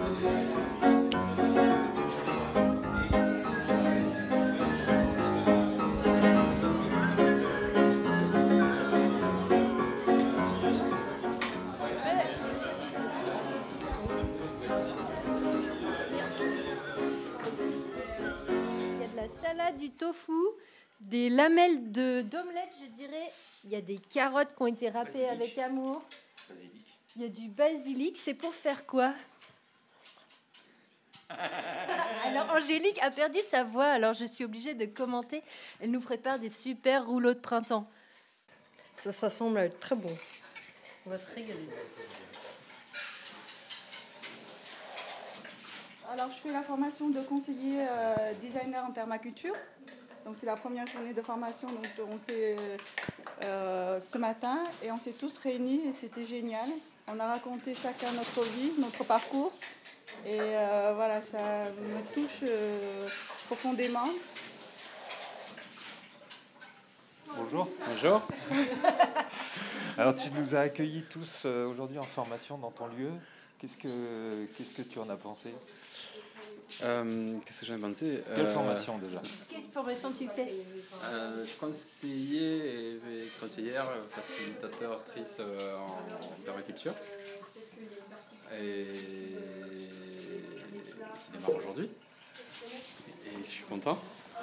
Salade, du tofu, des lamelles d'omelette, je dirais. Il y a des carottes qui ont été râpées avec amour. Basilic. Il y a du basilic. C'est pour faire quoi? Alors, Angélique a perdu sa voix, alors je suis obligée de commenter. Elle nous prépare des super rouleaux de printemps. Ça semble être très bon. On va se régaler. Alors, je fais la formation de conseiller designer en permaculture. Donc, c'est la première journée de formation. Donc, on s'est ce matin et on s'est tous réunis et c'était génial. On a raconté chacun notre vie, notre parcours. Et voilà, ça me touche profondément. Bonjour. Bonjour. Alors, tu nous as accueillis tous aujourd'hui en formation dans ton lieu. Qu'est-ce que tu en as pensé? Qu'est-ce que j'en ai pensé? Quelle formation déjà? Quelle formation tu fais? Je suis conseiller et conseillère, facilitateur, actrice en permaculture. Et qui démarre aujourd'hui. Et je suis content.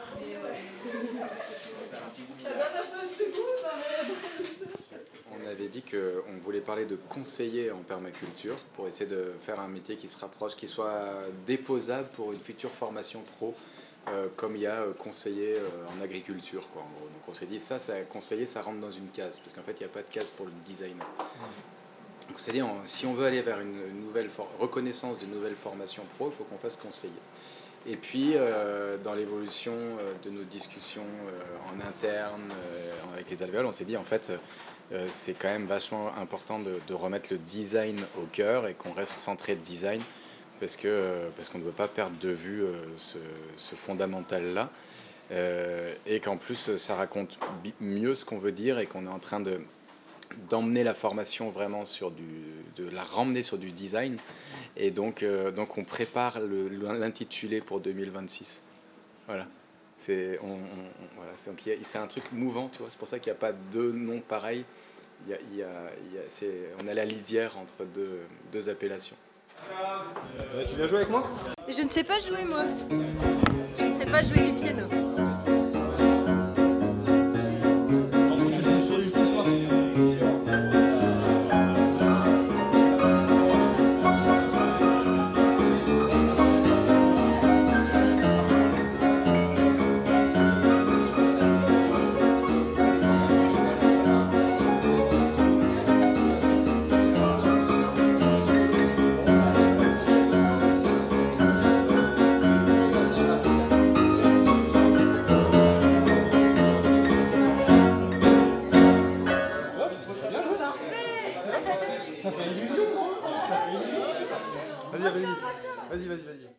On avait dit qu'on voulait parler de conseiller en permaculture pour essayer de faire un métier qui se rapproche, qui soit déposable pour une future formation pro, comme il y a conseiller en agriculture, quoi, en gros. Donc on s'est dit, conseiller, ça rentre dans une case, parce qu'en fait, il n'y a pas de case pour le design. Donc on s'est dit, si on veut aller vers une nouvelle reconnaissance de nouvelles formations pro, il faut qu'on fasse conseiller. Et puis, dans l'évolution de nos discussions en interne avec les alvéoles, on s'est dit, en fait, c'est quand même vachement important de remettre le design au cœur et qu'on reste centré de design parce qu'on ne veut pas perdre de vue ce fondamental-là et qu'en plus, ça raconte mieux ce qu'on veut dire et qu'on est en train d'emmener la formation vraiment de la ramener sur du design et donc on prépare l'intitulé pour 2026. Voilà. C'est un truc mouvant, tu vois. C'est pour ça qu'il n'y a pas deux noms pareils. On est à la lisière entre deux appellations. Tu viens jouer avec moi? Je ne sais pas jouer, moi. Je ne sais pas jouer du piano.